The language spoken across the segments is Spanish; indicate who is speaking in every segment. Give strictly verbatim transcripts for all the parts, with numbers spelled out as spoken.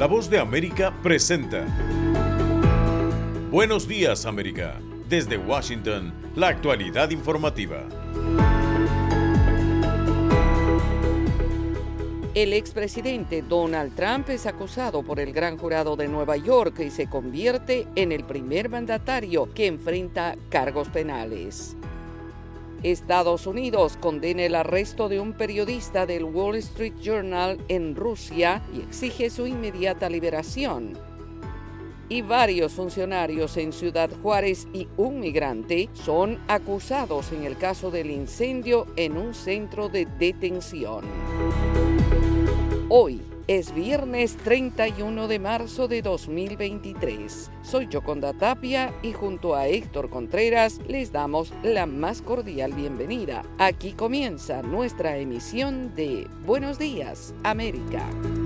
Speaker 1: La Voz de América presenta Buenos Días, América. Desde Washington, la actualidad informativa.
Speaker 2: El expresidente Donald Trump es acusado por el Gran Jurado de Nueva York y se convierte en el primer mandatario que enfrenta cargos penales. Estados Unidos condena el arresto de un periodista del Wall Street Journal en Rusia y exige su inmediata liberación. Y varios funcionarios en Ciudad Juárez y un migrante son acusados en el caso del incendio en un centro de detención. Hoy es viernes treinta y uno de marzo de dos mil veintitrés. Soy Yoconda Tapia y junto a Héctor Contreras les damos la más cordial bienvenida. Aquí comienza nuestra emisión de Buenos Días, América.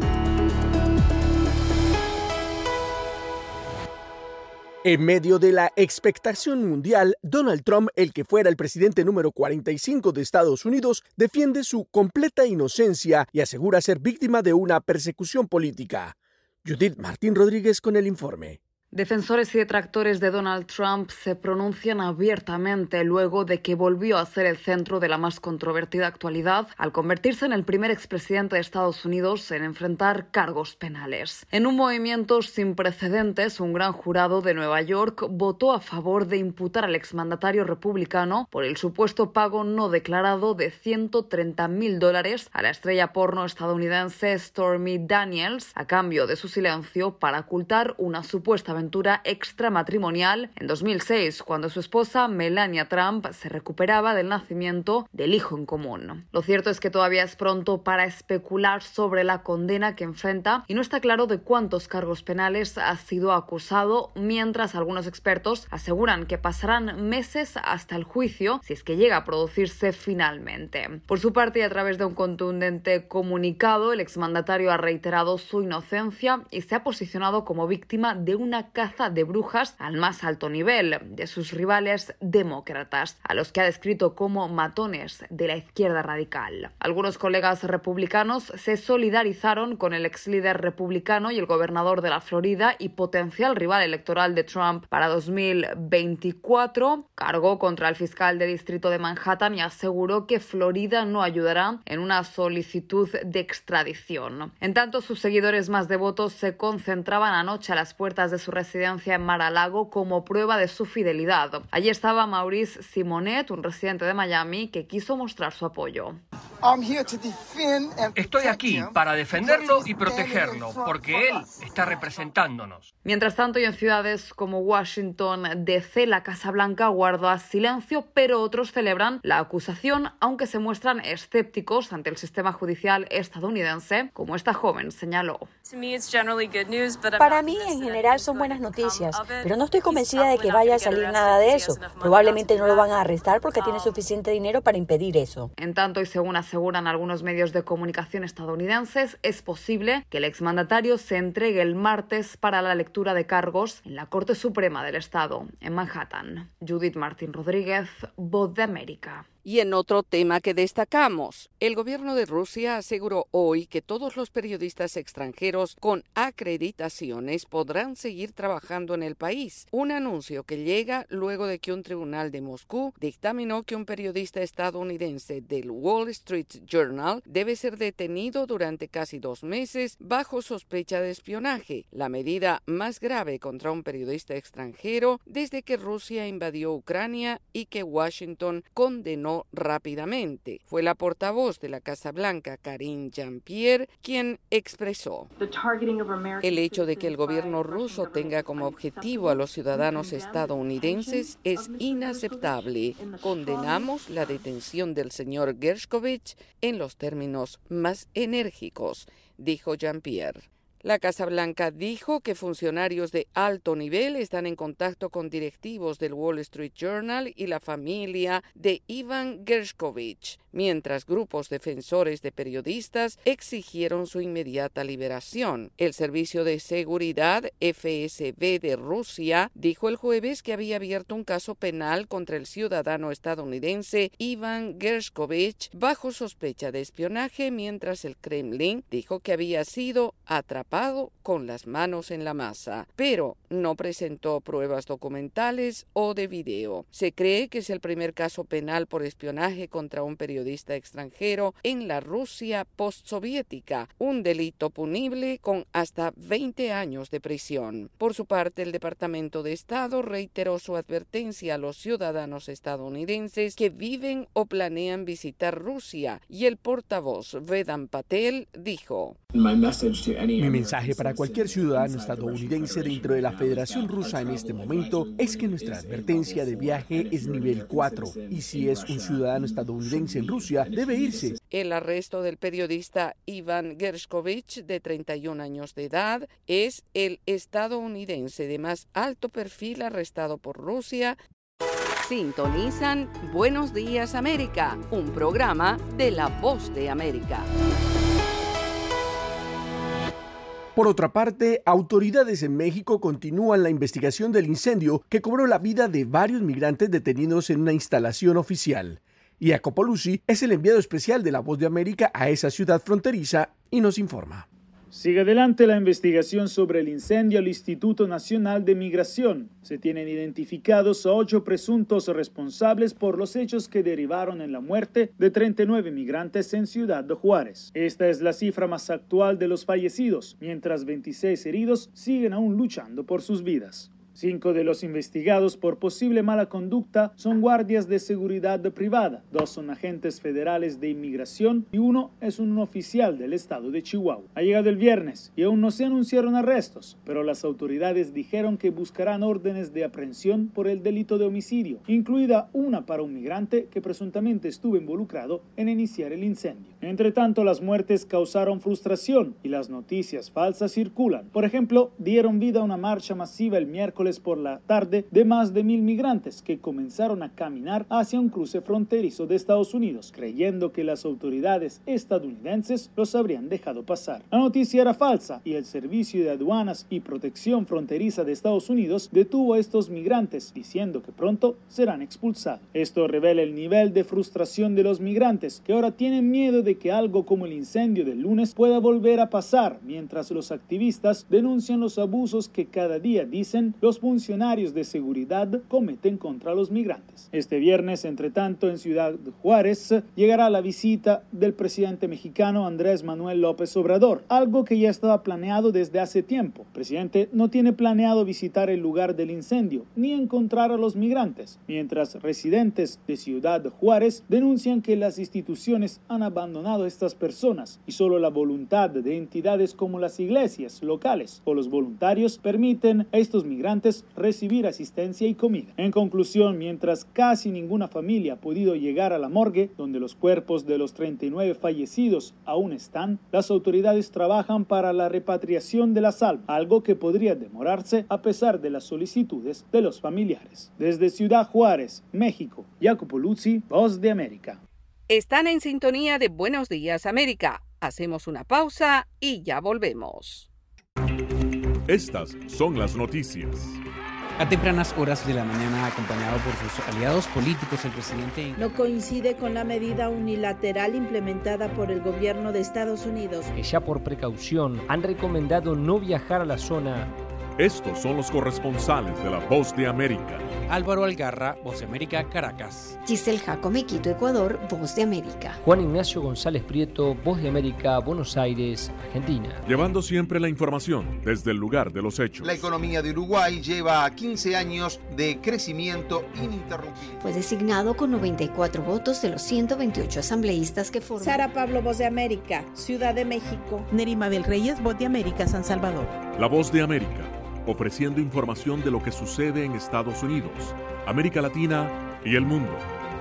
Speaker 3: En medio de la expectación mundial, Donald Trump, el que fuera el presidente número cuarenta y cinco de Estados Unidos, defiende su completa inocencia y asegura ser víctima de una persecución política. Judith Martín Rodríguez con el informe.
Speaker 4: Defensores y detractores de Donald Trump se pronuncian abiertamente luego de que volvió a ser el centro de la más controvertida actualidad al convertirse en el primer expresidente de Estados Unidos en enfrentar cargos penales. En un movimiento sin precedentes, un gran jurado de Nueva York votó a favor de imputar al exmandatario republicano por el supuesto pago no declarado de ciento treinta mil dólares a la estrella porno estadounidense Stormy Daniels a cambio de su silencio para ocultar una supuesta aventura extramatrimonial en dos mil seis, cuando su esposa Melania Trump se recuperaba del nacimiento del hijo en común. Lo cierto es que todavía es pronto para especular sobre la condena que enfrenta y no está claro de cuántos cargos penales ha sido acusado, mientras algunos expertos aseguran que pasarán meses hasta el juicio si es que llega a producirse finalmente. Por su parte, y a través de un contundente comunicado, el exmandatario ha reiterado su inocencia y se ha posicionado como víctima de una caza de brujas al más alto nivel de sus rivales demócratas, a los que ha descrito como matones de la izquierda radical. Algunos colegas republicanos se solidarizaron con el ex líder republicano y el gobernador de la Florida y potencial rival electoral de Trump para dos mil veinticuatro. Cargó contra el fiscal de distrito de Manhattan y aseguró que Florida no ayudará en una solicitud de extradición. En tanto, sus seguidores más devotos se concentraban anoche a las puertas de su residencia en Mar-a-Lago como prueba de su fidelidad. Allí estaba Maurice Simonet, un residente de Miami, que quiso mostrar su apoyo.
Speaker 5: Estoy aquí para defenderlo y protegerlo, porque él está representándonos.
Speaker 4: Mientras tanto, y en ciudades como Washington, D C, la Casa Blanca guarda silencio, pero otros celebran la acusación, aunque se muestran escépticos ante el sistema judicial estadounidense, como esta joven señaló.
Speaker 6: Para mí, en general, son buenas noticias, pero no estoy convencida de que vaya a salir nada de eso. Probablemente no lo van a arrestar porque tiene suficiente dinero para impedir eso.
Speaker 4: En tanto, y según aseguran algunos medios de comunicación estadounidenses, es posible que el exmandatario se entregue el martes para la lectura de cargos en la Corte Suprema del Estado, en Manhattan. Judith Martín Rodríguez, Voz de América.
Speaker 2: Y en otro tema que destacamos, el gobierno de Rusia aseguró hoy que todos los periodistas extranjeros con acreditaciones podrán seguir trabajando en el país. Un anuncio que llega luego de que un tribunal de Moscú dictaminó que un periodista estadounidense del Wall Street Journal debe ser detenido durante casi dos meses bajo sospecha de espionaje, la medida más grave contra un periodista extranjero desde que Rusia invadió Ucrania y que Washington condenó rápidamente. Fue la portavoz de la Casa Blanca, Karine Jean-Pierre, quien expresó: el hecho de que el gobierno ruso tenga como objetivo a los ciudadanos estadounidenses es inaceptable. Condenamos la detención del señor Gershkovich en los términos más enérgicos, dijo Jean-Pierre. La Casa Blanca dijo que funcionarios de alto nivel están en contacto con directivos del Wall Street Journal y la familia de Ivan Gershkovich, mientras grupos defensores de periodistas exigieron su inmediata liberación. El Servicio de Seguridad F S B de Rusia dijo el jueves que había abierto un caso penal contra el ciudadano estadounidense Ivan Gershkovich bajo sospecha de espionaje, mientras el Kremlin dijo que había sido atrapado tapado con las manos en la masa, pero no presentó pruebas documentales o de video. Se cree que es el primer caso penal por espionaje contra un periodista extranjero en la Rusia postsoviética, un delito punible con hasta veinte años de prisión. Por su parte, el Departamento de Estado reiteró su advertencia a los ciudadanos estadounidenses que viven o planean visitar Rusia, y el portavoz Vedant Patel dijo:
Speaker 3: Mi mensaje para cualquier ciudadano estadounidense dentro de la Federación Rusa en este momento es que nuestra advertencia de viaje es nivel cuatro, y si es un ciudadano estadounidense en Rusia, debe irse.
Speaker 2: El arresto del periodista Ivan Gershkovich, de treinta y un años de edad, es el estadounidense de más alto perfil arrestado por Rusia.
Speaker 7: Sintonizan Buenos Días América, un programa de La Voz de América.
Speaker 3: Por otra parte, autoridades en México continúan la investigación del incendio que cobró la vida de varios migrantes detenidos en una instalación oficial. Jacopo Luzzi es el enviado especial de La Voz de América a esa ciudad fronteriza y nos informa.
Speaker 8: Sigue adelante la investigación sobre el incendio al Instituto Nacional de Migración. Se tienen identificados a ocho presuntos responsables por los hechos que derivaron en la muerte de treinta y nueve migrantes en Ciudad de Juárez. Esta es la cifra más actual de los fallecidos, mientras veintiséis heridos siguen aún luchando por sus vidas. Cinco de los investigados por posible mala conducta son guardias de seguridad privada, dos son agentes federales de inmigración y uno es un oficial del estado de Chihuahua. Ha llegado el viernes y aún no se anunciaron arrestos, pero las autoridades dijeron que buscarán órdenes de aprehensión por el delito de homicidio, incluida una para un migrante que presuntamente estuvo involucrado en iniciar el incendio. Entre tanto, las muertes causaron frustración y las noticias falsas circulan. Por ejemplo, dieron vida a una marcha masiva el miércoles por la tarde de más de mil migrantes que comenzaron a caminar hacia un cruce fronterizo de Estados Unidos, creyendo que las autoridades estadounidenses los habrían dejado pasar. La noticia era falsa y el Servicio de Aduanas y Protección Fronteriza de Estados Unidos detuvo a estos migrantes, diciendo que pronto serán expulsados. Esto revela el nivel de frustración de los migrantes, que ahora tienen miedo de que algo como el incendio del lunes pueda volver a pasar, mientras los activistas denuncian los abusos que cada día, dicen, los funcionarios de seguridad cometen contra los migrantes. Este viernes, entre tanto, en Ciudad de Juárez llegará la visita del presidente mexicano Andrés Manuel López Obrador, algo que ya estaba planeado desde hace tiempo. El presidente no tiene planeado visitar el lugar del incendio ni encontrar a los migrantes, mientras residentes de Ciudad de Juárez denuncian que las instituciones han abandonado a estas personas y solo la voluntad de entidades como las iglesias locales o los voluntarios permiten a estos migrantes recibir asistencia y comida. En conclusión, mientras casi ninguna familia ha podido llegar a la morgue, donde los cuerpos de los treinta y nueve fallecidos aún están, las autoridades trabajan para la repatriación de las almas, algo que podría demorarse a pesar de las solicitudes de los familiares. Desde Ciudad Juárez, México, Jacopo Luzzi, Voz de América.
Speaker 7: Están en sintonía de Buenos Días América. Hacemos una pausa y ya volvemos.
Speaker 9: Estas son las noticias.
Speaker 10: A tempranas horas de la mañana, acompañado por sus aliados políticos, el presidente
Speaker 11: no coincide con la medida unilateral implementada por el gobierno de Estados Unidos.
Speaker 12: Ya por precaución han recomendado no viajar a la zona.
Speaker 9: Estos son los corresponsales de La Voz de América.
Speaker 10: Álvaro Algarra, Voz de América, Caracas.
Speaker 13: Giselle Jacome, Quito, Ecuador, Voz de América.
Speaker 12: Juan Ignacio González Prieto, Voz de América, Buenos Aires, Argentina.
Speaker 9: Llevando siempre la información desde el lugar de los hechos.
Speaker 14: La economía de Uruguay lleva quince años de crecimiento ininterrumpido.
Speaker 13: Fue designado con noventa y cuatro votos de los ciento veintiocho asambleístas que forman.
Speaker 11: Sara Pablo, Voz de América, Ciudad de México.
Speaker 15: Nerima Mabel Reyes, Voz de América, San Salvador.
Speaker 9: La Voz de América, ofreciendo información de lo que sucede en Estados Unidos, América Latina y el mundo.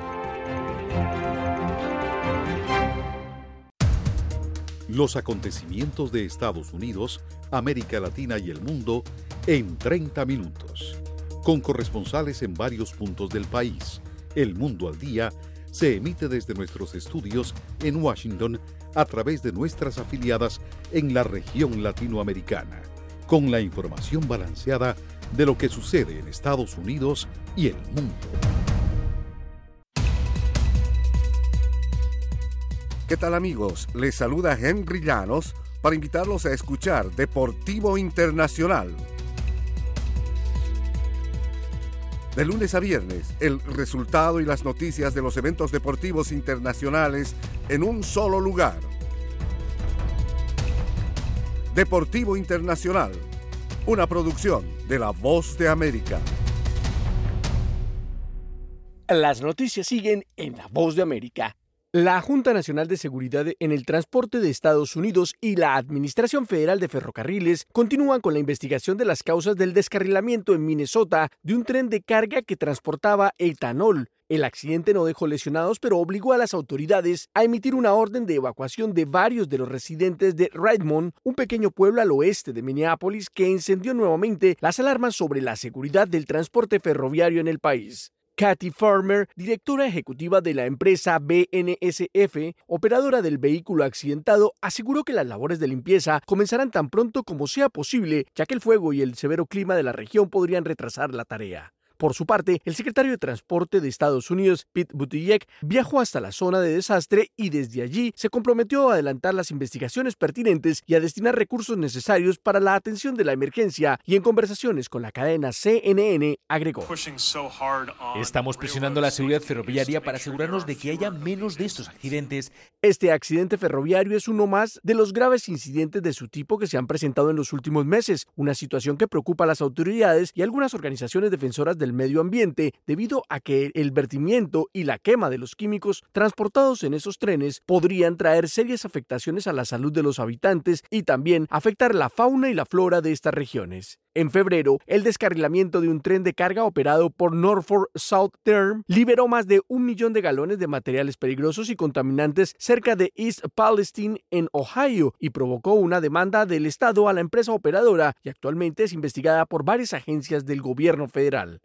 Speaker 16: Los acontecimientos de Estados Unidos, América Latina y el mundo en treinta minutos. Con corresponsales en varios puntos del país. El Mundo al Día se emite desde nuestros estudios en Washington a través de nuestras afiliadas en la región latinoamericana, con la información balanceada de lo que sucede en Estados Unidos y el mundo.
Speaker 17: ¿Qué tal, amigos? Les saluda Henry Llanos para invitarlos a escuchar Deportivo Internacional. De lunes a viernes, el resultado y las noticias de los eventos deportivos internacionales en un solo lugar. Deportivo Internacional, una producción de La Voz de América.
Speaker 3: Las noticias siguen en La Voz de América. La Junta Nacional de Seguridad en el Transporte de Estados Unidos y la Administración Federal de Ferrocarriles continúan con la investigación de las causas del descarrilamiento en Minnesota de un tren de carga que transportaba etanol. El accidente no dejó lesionados, pero obligó a las autoridades a emitir una orden de evacuación de varios de los residentes de Redmond, un pequeño pueblo al oeste de Minneapolis que encendió nuevamente las alarmas sobre la seguridad del transporte ferroviario en el país. Kathy Farmer, directora ejecutiva de la empresa B N S F, operadora del vehículo accidentado, aseguró que las labores de limpieza comenzarán tan pronto como sea posible, ya que el fuego y el severo clima de la región podrían retrasar la tarea. Por su parte, el secretario de Transporte de Estados Unidos, Pete Buttigieg, viajó hasta la zona de desastre y desde allí se comprometió a adelantar las investigaciones pertinentes y a destinar recursos necesarios para la atención de la emergencia, y en conversaciones con la cadena C N N agregó:
Speaker 18: Estamos presionando la seguridad ferroviaria para asegurarnos de que haya menos de estos accidentes.
Speaker 3: Este accidente ferroviario es uno más de los graves incidentes de su tipo que se han presentado en los últimos meses, una situación que preocupa a las autoridades y algunas organizaciones defensoras del medio ambiente debido a que el vertimiento y la quema de los químicos transportados en esos trenes podrían traer serias afectaciones a la salud de los habitantes y también afectar la fauna y la flora de estas regiones. En febrero, el descarrilamiento de un tren de carga operado por Norfolk Southern liberó más de un millón de galones de materiales peligrosos y contaminantes cerca de East Palestine, en Ohio, y provocó una demanda del Estado a la empresa operadora, y actualmente es investigada por varias agencias del gobierno federal.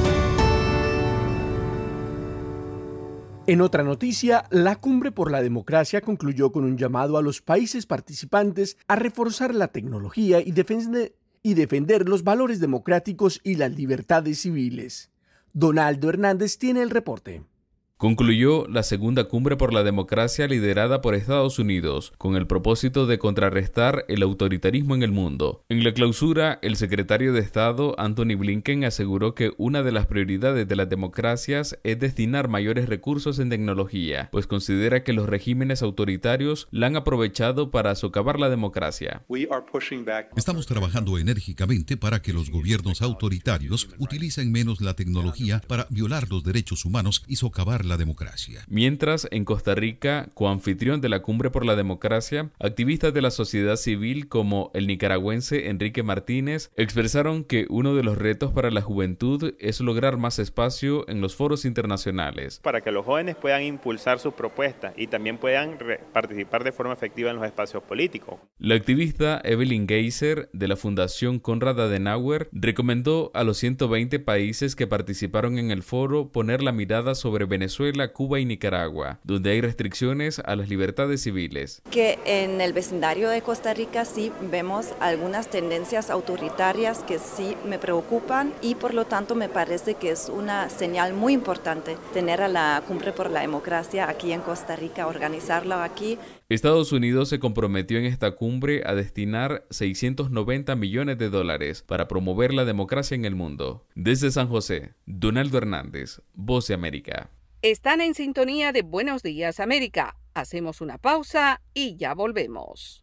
Speaker 3: En otra noticia, la Cumbre por la Democracia concluyó con un llamado a los países participantes a reforzar la tecnología y defender y defender los valores democráticos y las libertades civiles. Donaldo Hernández tiene el reporte.
Speaker 19: Concluyó la segunda cumbre por la democracia liderada por Estados Unidos, con el propósito de contrarrestar el autoritarismo en el mundo. En la clausura, el secretario de Estado, Antony Blinken, aseguró que una de las prioridades de las democracias es destinar mayores recursos en tecnología, pues considera que los regímenes autoritarios la han aprovechado para socavar la democracia.
Speaker 16: Estamos trabajando enérgicamente para que los gobiernos autoritarios utilicen menos la tecnología para violar los derechos humanos y socavar la democracia.
Speaker 19: Mientras, en Costa Rica, coanfitrión de la Cumbre por la Democracia, activistas de la sociedad civil como el nicaragüense Enrique Martínez expresaron que uno de los retos para la juventud es lograr más espacio en los foros internacionales.
Speaker 20: Para que los jóvenes puedan impulsar sus propuestas y también puedan participar de forma efectiva en los espacios políticos.
Speaker 19: La activista Evelyn Geiser, de la Fundación Konrad Adenauer, recomendó a los ciento veinte países que participaron en el foro poner la mirada sobre Venezuela, Cuba y Nicaragua, donde hay restricciones a las libertades civiles.
Speaker 21: Que en el vecindario de Costa Rica sí vemos algunas tendencias autoritarias que sí me preocupan, y por lo tanto me parece que es una señal muy importante tener a la Cumbre por la Democracia aquí en Costa Rica, organizarla aquí.
Speaker 19: Estados Unidos se comprometió en esta cumbre a destinar seiscientos noventa millones de dólares para promover la democracia en el mundo. Desde San José, Donaldo Hernández, Voz de América.
Speaker 2: Están en sintonía de Buenos Días América. Hacemos una pausa y ya volvemos.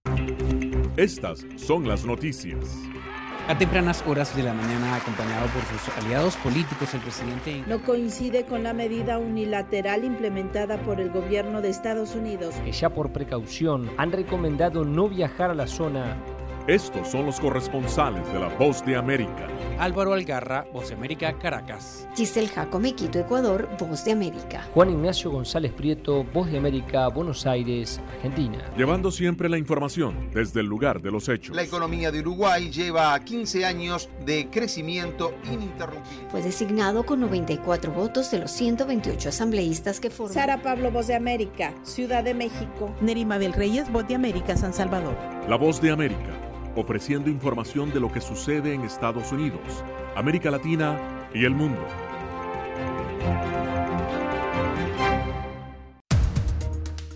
Speaker 9: Estas son las noticias.
Speaker 10: A tempranas horas de la mañana, acompañado por sus aliados políticos, el presidente
Speaker 11: no coincide con la medida unilateral implementada por el gobierno de Estados Unidos,
Speaker 12: que ya por precaución han recomendado no viajar a la zona.
Speaker 9: Estos son los corresponsales de La Voz de América.
Speaker 10: Álvaro Algarra, Voz de América, Caracas.
Speaker 13: Giselle Jacome, Quito, Ecuador, Voz de América.
Speaker 12: Juan Ignacio González Prieto, Voz de América, Buenos Aires, Argentina.
Speaker 9: Llevando siempre la información desde el lugar de los hechos.
Speaker 14: La economía de Uruguay lleva quince años de crecimiento ininterrumpido.
Speaker 13: Fue designado con noventa y cuatro votos de los ciento veintiocho asambleístas que forman.
Speaker 11: Sara Pablo, Voz de América, Ciudad de México.
Speaker 15: Neri Mabel Reyes, Voz de América, San Salvador.
Speaker 9: La Voz de América, ofreciendo información de lo que sucede en Estados Unidos, América Latina y el mundo.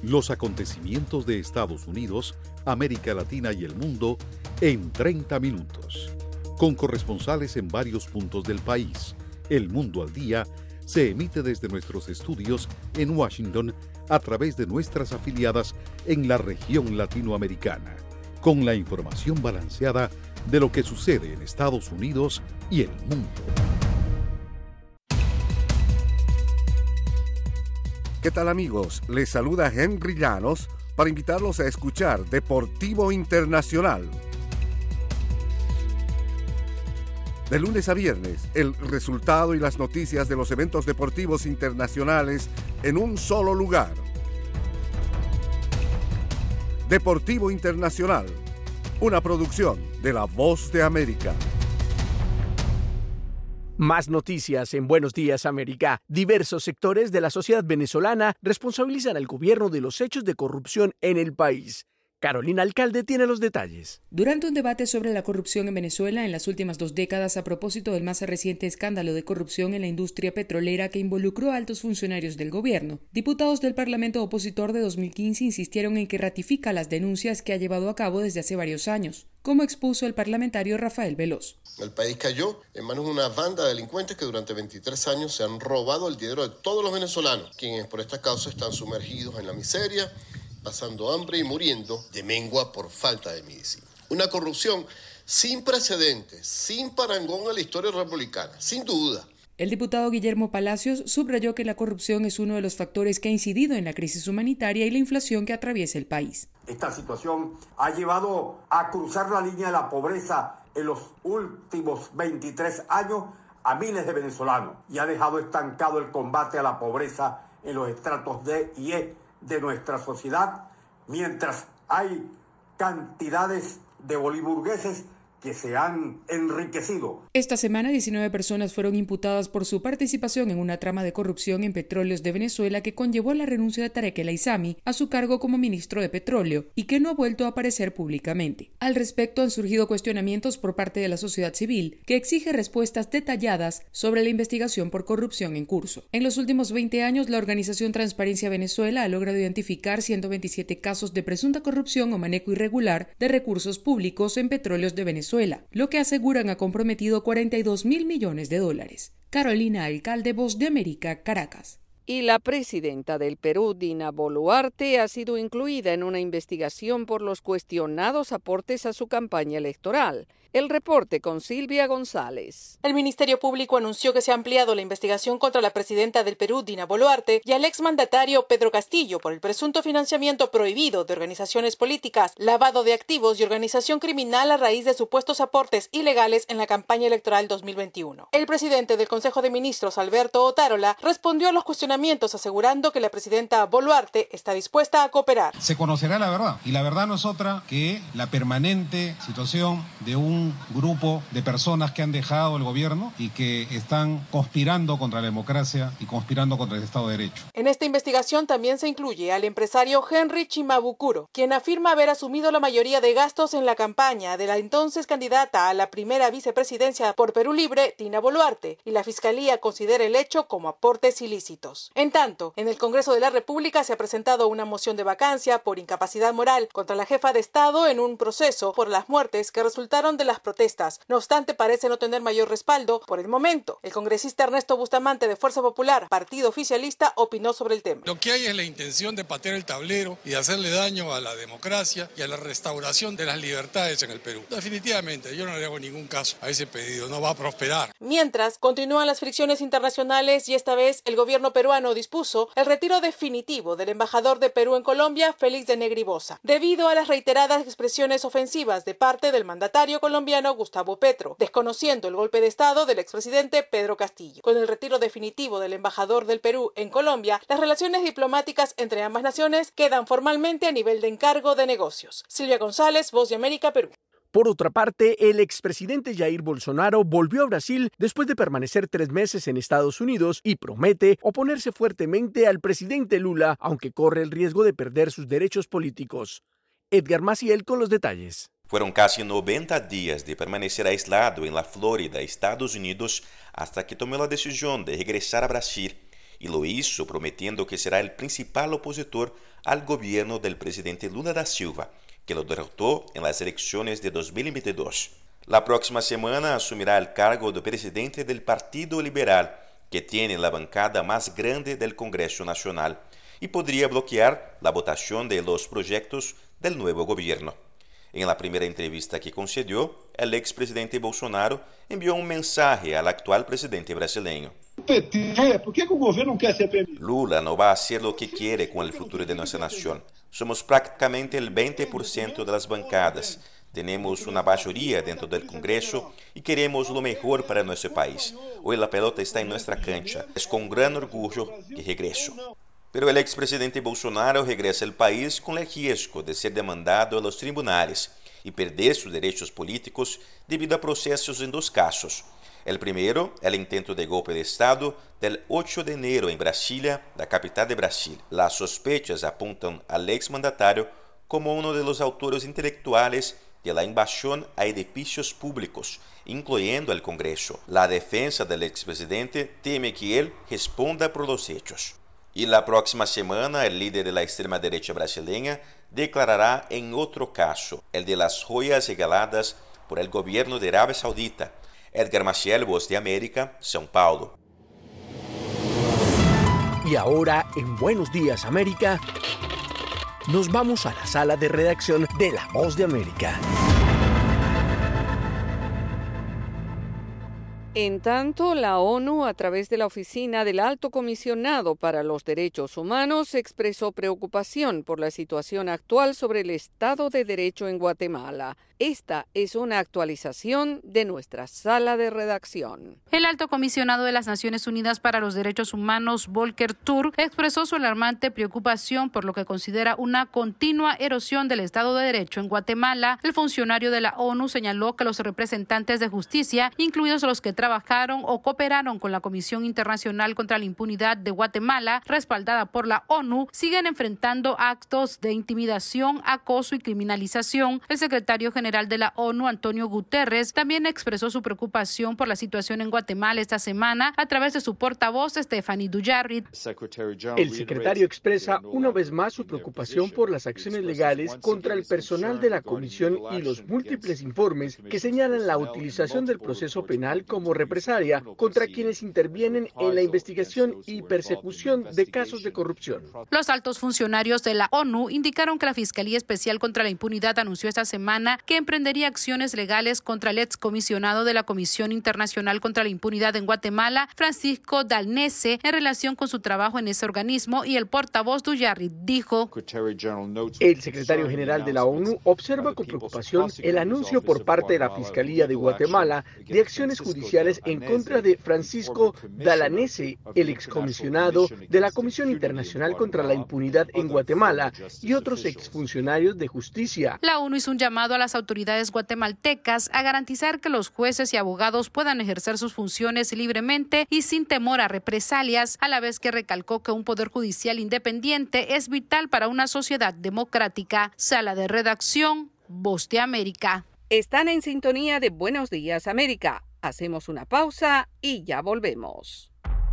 Speaker 16: Los acontecimientos de Estados Unidos, América Latina y el mundo en treinta minutos. Con corresponsales en varios puntos del país. El Mundo al Día se emite desde nuestros estudios en Washington a través de nuestras afiliadas en la región latinoamericana, con la información balanceada de lo que sucede en Estados Unidos y el mundo.
Speaker 17: ¿Qué tal, amigos? Les saluda Henry Llanos para invitarlos a escuchar Deportivo Internacional. De lunes a viernes, el resultado y las noticias de los eventos deportivos internacionales en un solo lugar. Deportivo Internacional, una producción de La Voz de América.
Speaker 3: Más noticias en Buenos Días, América. Diversos sectores de la sociedad venezolana responsabilizan al gobierno de los hechos de corrupción en el país. Carolina Alcalde tiene los detalles.
Speaker 1: Durante un debate sobre la corrupción en Venezuela en las últimas dos décadas a propósito del más reciente escándalo de corrupción en la industria petrolera que involucró a altos funcionarios del gobierno, diputados del Parlamento opositor de dos mil quince insistieron en que ratifica las denuncias que ha llevado a cabo desde hace varios años, como expuso el parlamentario Rafael Veloz.
Speaker 22: El país cayó en manos de una banda de delincuentes que durante veintitrés años se han robado el dinero de todos los venezolanos, quienes por esta causa están sumergidos en la miseria, pasando hambre y muriendo de mengua por falta de medicina. Una corrupción sin precedentes, sin parangón en la historia republicana, sin duda.
Speaker 1: El diputado Guillermo Palacios subrayó que la corrupción es uno de los factores que ha incidido en la crisis humanitaria y la inflación que atraviesa el país.
Speaker 23: Esta situación ha llevado a cruzar la línea de la pobreza en los últimos veintitrés años a miles de venezolanos y ha dejado estancado el combate a la pobreza en los estratos D y E de nuestra sociedad, mientras hay cantidades de boliburgueses que se han enriquecido.
Speaker 1: Esta semana, diecinueve personas fueron imputadas por su participación en una trama de corrupción en Petróleos de Venezuela que conllevó la renuncia de Tarek El Aissami a su cargo como ministro de Petróleo y que no ha vuelto a aparecer públicamente. Al respecto, han surgido cuestionamientos por parte de la sociedad civil, que exige respuestas detalladas sobre la investigación por corrupción en curso. En los últimos veinte años, la organización Transparencia Venezuela ha logrado identificar ciento veintisiete casos de presunta corrupción o manejo irregular de recursos públicos en Petróleos de Venezuela, lo que aseguran ha comprometido cuarenta y dos mil millones de dólares. Carolina Alcalde, Voz de América, Caracas.
Speaker 2: Y la presidenta del Perú, Dina Boluarte, ha sido incluida en una investigación por los cuestionados aportes a su campaña electoral. El reporte con Silvia González.
Speaker 24: El Ministerio Público anunció que se ha ampliado la investigación contra la presidenta del Perú, Dina Boluarte, y al exmandatario Pedro Castillo por el presunto financiamiento prohibido de organizaciones políticas, lavado de activos y organización criminal a raíz de supuestos aportes ilegales en la campaña electoral dos mil veintiuno. El presidente del Consejo de Ministros, Alberto Otárola, respondió a los cuestionamientos asegurando que la presidenta Boluarte está dispuesta a cooperar.
Speaker 25: Se conocerá la verdad, y la verdad no es otra que la permanente situación de un grupo de personas que han dejado el gobierno y que están conspirando contra la democracia y conspirando contra el Estado de Derecho.
Speaker 24: En esta investigación también se incluye al empresario Henry Chimabukuro, quien afirma haber asumido la mayoría de gastos en la campaña de la entonces candidata a la primera vicepresidencia por Perú Libre, Dina Boluarte, y la Fiscalía considera el hecho como aportes ilícitos. En tanto, en el Congreso de la República se ha presentado una moción de vacancia por incapacidad moral contra la jefa de Estado en un proceso por las muertes que resultaron de las protestas. No obstante, parece no tener mayor respaldo por el momento. El congresista Ernesto Bustamante de Fuerza Popular, partido oficialista, opinó sobre el tema.
Speaker 26: Lo que hay es la intención de patear el tablero y de hacerle daño a la democracia y a la restauración de las libertades en el Perú. Definitivamente, yo no le hago ningún caso a ese pedido, no va a prosperar.
Speaker 24: Mientras, continúan las fricciones internacionales y esta vez el gobierno peruano dispuso el retiro definitivo del embajador de Perú en Colombia, Félix de Negribosa, debido a las reiteradas expresiones ofensivas de parte del mandatario colombiano Gustavo Petro, desconociendo el golpe de Estado del expresidente Pedro Castillo. Con el retiro definitivo del embajador del Perú en Colombia, las relaciones diplomáticas entre ambas naciones quedan formalmente a nivel de encargo de negocios. Silvia González, Voz de América, Perú.
Speaker 3: Por otra parte, el expresidente Jair Bolsonaro volvió a Brasil después de permanecer tres meses en Estados Unidos y promete oponerse fuertemente al presidente Lula, aunque corre el riesgo de perder sus derechos políticos. Edgar Maciel con los detalles.
Speaker 27: Fueron casi noventa días de permanecer aislado en la Florida, Estados Unidos, hasta que tomó la decisión de regresar a Brasil y lo hizo prometiendo que será el principal opositor al gobierno del presidente Lula da Silva, que lo derrotó en las elecciones de dos mil veintidós. La próxima semana asumirá el cargo de presidente del Partido Liberal, que tiene la bancada más grande del Congreso Nacional, y podría bloquear la votación de los proyectos del nuevo gobierno. En la primera entrevista que concedió, el expresidente Bolsonaro envió un mensaje al actual presidente brasileño.
Speaker 4: ¿Por qué el gobierno no quiere ser premier?
Speaker 27: Lula no va a hacer lo que quiere con el futuro de nuestra nación. Somos prácticamente el veinte por ciento de las bancadas. Tenemos una mayoría dentro del Congreso y queremos lo mejor para nuestro país. Hoy la pelota está en nuestra cancha. Es con gran orgullo que regreso. Pero el expresidente Bolsonaro regresa al país con el riesgo de ser demandado a los tribunales y perder sus derechos políticos debido a procesos en dos casos. El primero, el intento de golpe de Estado del ocho de enero en Brasilia, la capital de Brasil. Las sospechas apuntan al exmandatario como uno de los autores intelectuales de la invasión a edificios públicos, incluyendo el Congreso. La defensa del expresidente teme que él responda por los hechos. Y la próxima semana, el líder de la extrema derecha brasileña declarará en otro caso, el de las joyas regaladas por el gobierno de Arabia Saudita. Edgar Maciel, Voz de América, São Paulo.
Speaker 3: Y ahora, en Buenos Días América, nos vamos a la sala de redacción de La Voz de América.
Speaker 2: En tanto, la ONU, a través de la Oficina del Alto Comisionado para los Derechos Humanos, expresó preocupación por la situación actual sobre el Estado de Derecho en Guatemala. Esta es una actualización de nuestra sala de redacción.
Speaker 5: El Alto Comisionado de las Naciones Unidas para los Derechos Humanos, Volker Turk, expresó su alarmante preocupación por lo que considera una continua erosión del Estado de Derecho en Guatemala. El funcionario de la ONU señaló que los representantes de justicia, incluidos los que trabajaron o cooperaron con la Comisión Internacional contra la Impunidad de Guatemala, respaldada por la ONU, siguen enfrentando actos de intimidación, acoso y criminalización. El secretario general de la ONU, Antonio Guterres, también expresó su preocupación por la situación en Guatemala esta semana a través de su portavoz, Stephanie Dujarric.
Speaker 6: El secretario expresa una vez más su preocupación por las acciones legales contra el personal de la Comisión y los múltiples informes que señalan la utilización del proceso penal como represalia contra quienes intervienen en la investigación y persecución de casos de corrupción.
Speaker 5: Los altos funcionarios de la ONU indicaron que la Fiscalía Especial contra la Impunidad anunció esta semana que emprendería acciones legales contra el excomisionado de la Comisión Internacional contra la Impunidad en Guatemala, Francisco Dalnese, en relación con su trabajo en ese organismo, y el portavoz Dujarric dijo:
Speaker 6: el secretario general de la ONU observa con preocupación el anuncio por parte de la Fiscalía de Guatemala de acciones judiciales en contra de Francisco Dalnese, el excomisionado de la Comisión Internacional contra la Impunidad en Guatemala, y otros exfuncionarios de justicia.
Speaker 5: La ONU hizo un llamado a las autoridades guatemaltecas a garantizar que los jueces y abogados puedan ejercer sus funciones libremente y sin temor a represalias, a la vez que recalcó que un poder judicial independiente es vital para una sociedad democrática. Sala de redacción, Voz de América.
Speaker 2: Están en sintonía de Buenos Días América. Hacemos una pausa y ya volvemos.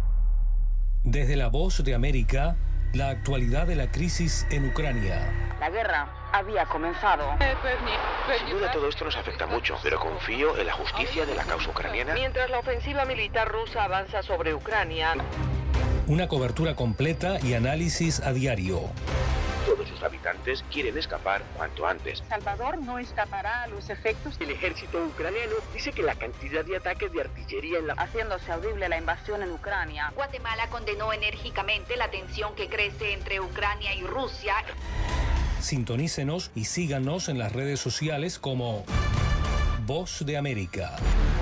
Speaker 7: Desde la Voz de América, la actualidad de la crisis en Ucrania.
Speaker 8: La guerra había comenzado.
Speaker 18: Sin duda todo esto nos afecta mucho, pero confío en la justicia de la causa ucraniana.
Speaker 8: Mientras la ofensiva militar rusa avanza sobre Ucrania.
Speaker 7: Una cobertura completa y análisis a diario.
Speaker 18: Todos sus habitantes quieren escapar cuanto antes.
Speaker 8: Salvador no escapará a los efectos.
Speaker 18: El ejército ucraniano dice que la cantidad de ataques de artillería en la...
Speaker 8: haciéndose audible la invasión en Ucrania.
Speaker 20: Guatemala condenó enérgicamente la tensión que crece entre Ucrania y Rusia.
Speaker 7: Sintonícenos y síganos en las redes sociales como Voz de América.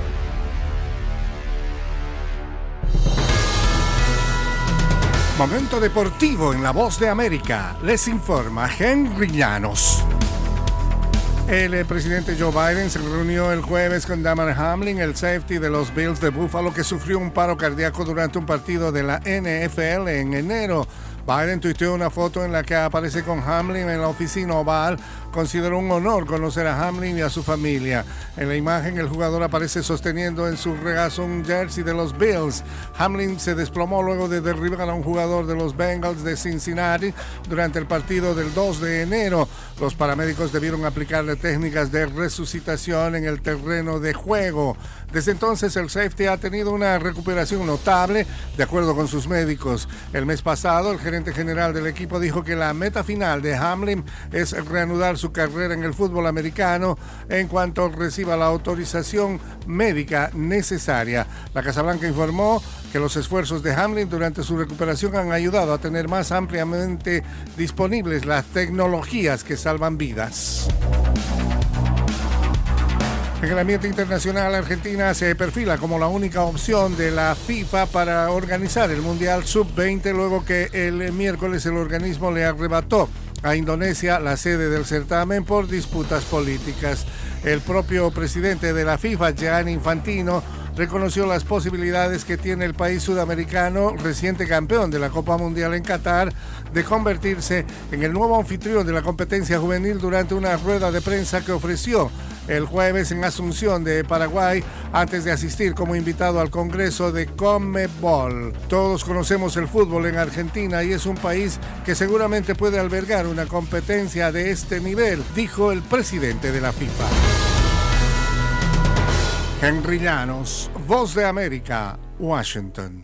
Speaker 17: Momento deportivo en La Voz de América. Les informa Henry Llanos. El presidente Joe Biden se reunió el jueves con Damar Hamlin, el safety de los Bills de Buffalo, que sufrió un paro cardíaco durante un partido de la N F L en enero. Biden tuiteó una foto en la que aparece con Hamlin en la oficina oval. Consideró un honor conocer a Hamlin y a su familia. En la imagen, el jugador aparece sosteniendo en su regazo un jersey de los Bills. Hamlin se desplomó luego de derribar a un jugador de los Bengals de Cincinnati durante el partido del dos de enero. Los paramédicos debieron aplicarle técnicas de resucitación en el terreno de juego. Desde entonces, el safety ha tenido una recuperación notable, de acuerdo con sus médicos. El mes pasado, el gerente general del equipo dijo que la meta final de Hamlin es reanudar su carrera en el fútbol americano en cuanto reciba la autorización médica necesaria. La Casa Blanca informó que los esfuerzos de Hamlin durante su recuperación han ayudado a tener más ampliamente disponibles las tecnologías que salvan vidas. En el ambiente internacional, Argentina se perfila como la única opción de la FIFA para organizar el Mundial sub veinte, luego que el miércoles el organismo le arrebató a Indonesia la sede del certamen por disputas políticas. El propio presidente de la FIFA, Gianni Infantino, reconoció las posibilidades que tiene el país sudamericano, reciente campeón de la Copa Mundial en Qatar, de convertirse en el nuevo anfitrión de la competencia juvenil durante una rueda de prensa que ofreció el jueves en Asunción de Paraguay, antes de asistir como invitado al Congreso de CONMEBOL. Todos conocemos el fútbol en Argentina y es un país que seguramente puede albergar una competencia de este nivel, dijo el presidente de la FIFA. Henry Llanos, Voz de América, Washington.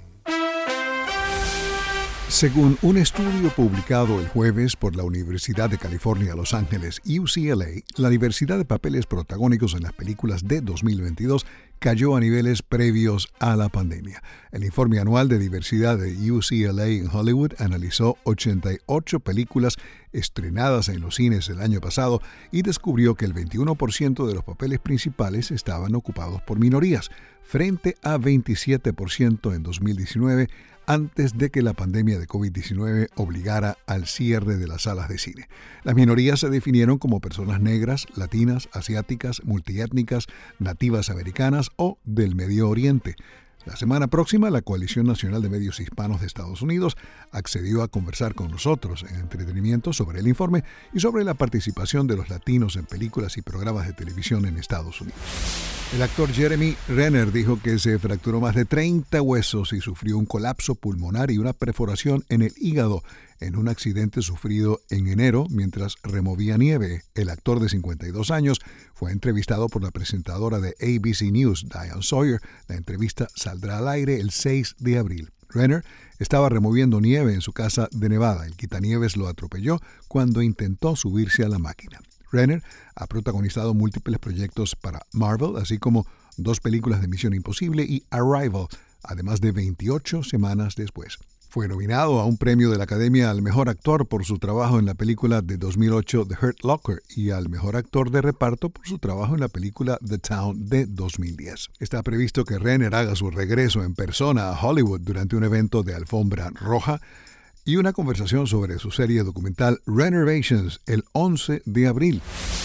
Speaker 10: Según un estudio publicado el jueves por la Universidad de California, Los Ángeles, U C L A, la diversidad de papeles protagónicos en las películas de dos mil veintidós cayó a niveles previos a la pandemia. El informe anual de diversidad de U C L A en Hollywood analizó ochenta y ocho películas estrenadas en los cines el año pasado y descubrió que el veintiuno por ciento de los papeles principales estaban ocupados por minorías, frente a veintisiete por ciento en dos mil diecinueve, antes de que la pandemia de COVID diecinueve obligara al cierre de las salas de cine. Las minorías se definieron como personas negras, latinas, asiáticas, multiétnicas, nativas americanas o del Medio Oriente. La semana próxima, la Coalición Nacional de Medios Hispanos de Estados Unidos accedió a conversar con nosotros en entretenimiento sobre el informe y sobre la participación de los latinos en películas y programas de televisión en Estados Unidos. El actor Jeremy Renner dijo que se fracturó más de treinta huesos y sufrió un colapso pulmonar y una perforación en el hígado en un accidente sufrido en enero mientras removía nieve. El actor de cincuenta y dos años fue entrevistado por la presentadora de A B C News, Diane Sawyer. La entrevista saldrá al aire el seis de abril. Renner estaba removiendo nieve en su casa de Nevada. El quitanieves lo atropelló cuando intentó subirse a la máquina. Renner ha protagonizado múltiples proyectos para Marvel, así como dos películas de Misión Imposible y Arrival, además de veintiocho semanas después. Fue nominado a un premio de la Academia al Mejor Actor por su trabajo en la película de dos mil ocho The Hurt Locker y al Mejor Actor de Reparto por su trabajo en la película The Town de dos mil diez. Está previsto que Renner haga su regreso en persona a Hollywood durante un evento de alfombra roja y una conversación sobre su serie documental Renovations el once de abril.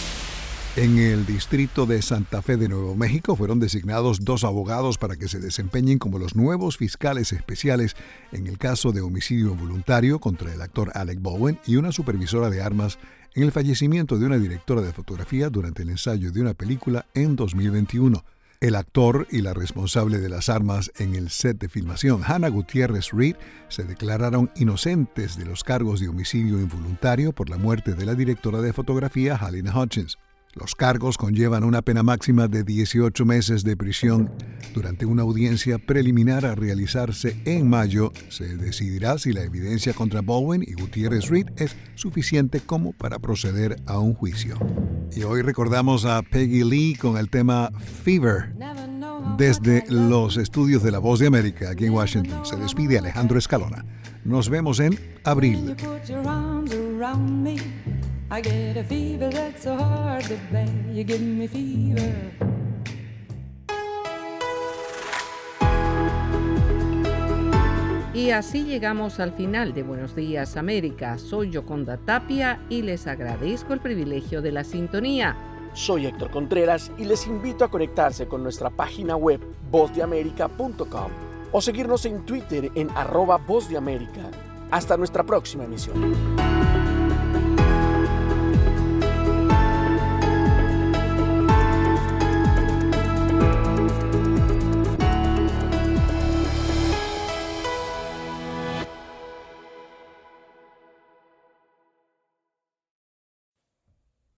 Speaker 10: En el distrito de Santa Fe de Nuevo México fueron designados dos abogados para que se desempeñen como los nuevos fiscales especiales en el caso de homicidio voluntario contra el actor Alec Baldwin y una supervisora de armas en el fallecimiento de una directora de fotografía durante el ensayo de una película en dos mil veintiuno. El actor y la responsable de las armas en el set de filmación, Hannah Gutiérrez Reed, se declararon inocentes de los cargos de homicidio involuntario por la muerte de la directora de fotografía, Halyna Hutchins. Los cargos conllevan una pena máxima de dieciocho meses de prisión. Durante una audiencia preliminar a realizarse en mayo, se decidirá si la evidencia contra Baldwin y Gutiérrez Reed es suficiente como para proceder a un juicio. Y hoy recordamos a Peggy Lee con el tema Fever. Desde los estudios de La Voz de América, aquí en Washington, se despide Alejandro Escalona. Nos vemos en abril. I get a fever that's so hard to bear. You give me fever.
Speaker 2: Y así llegamos al final de Buenos Días América. Soy Yoconda Tapia y les agradezco el privilegio de la sintonía.
Speaker 6: Soy Héctor Contreras y les invito a conectarse con nuestra página web voz de américa punto com o seguirnos en Twitter en arroba Voz de América.
Speaker 3: Hasta nuestra próxima emisión.